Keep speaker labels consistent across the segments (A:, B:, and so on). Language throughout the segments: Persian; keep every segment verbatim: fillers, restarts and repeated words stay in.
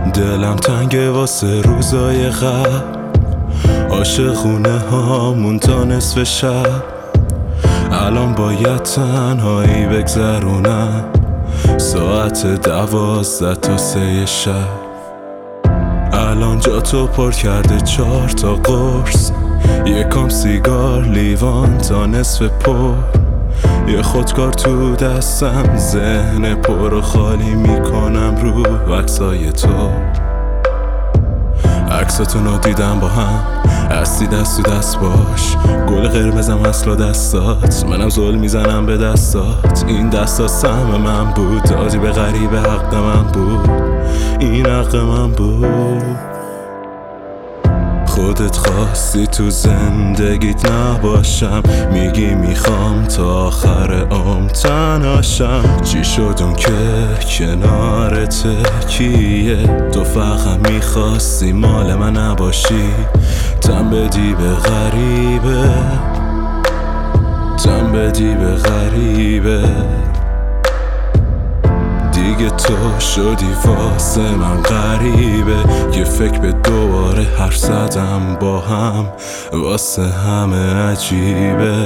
A: دلم تنگه واسه روزای غم، عاشقونه هامون تا نصف شب. الان باید تنهایی بگذرونم، ساعت دوازده تا سه شب. الان جا تو پر کرده چهار تا قرص، یکم سیگار، لیوان تا نصف پر، یه خودکار تو دستم، ذهن پر و خالی میکنم رو عکسای تو. عکساتونو دیدم با هم، هستی دست تو دست باش، گل قرمزم اصلا دستات، منم زل میزنم به دستات. این دستا سهم من بود، دادی به غریبه، حق من بود، این حق من بود. خودت خواستی تو زندگیت نباشم، میگی میخوام تا آخر عمر تنهاشم. چی شد اون که کنارت کیه؟ تو فقط میخواستی مال من نباشی، تن بدی به غریبه، تن بدی به غریبه. دیگه تو شدی واسه من غریبه، یه فکر به دوباره حرف زدم با هم، واسه همه عجیبه.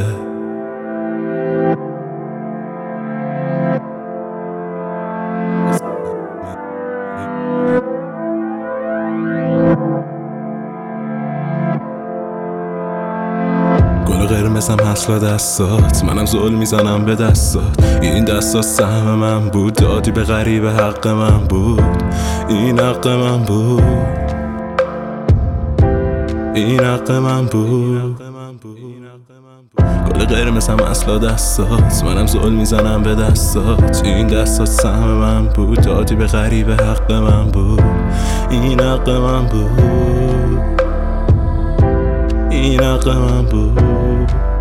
A: گل قرمزم اصلا دستات، منم زل میزنم به دستات. این دستا سهم من بود، دادی به غریبه، حق من بود، این حق من بود، این حق من بود. گل قرمزم اصلا دستات، منم زل میزنم به دستات. این دستا سهم من بود، دادی به غریبه، حق من بود، این حق من بود، این حق من بود.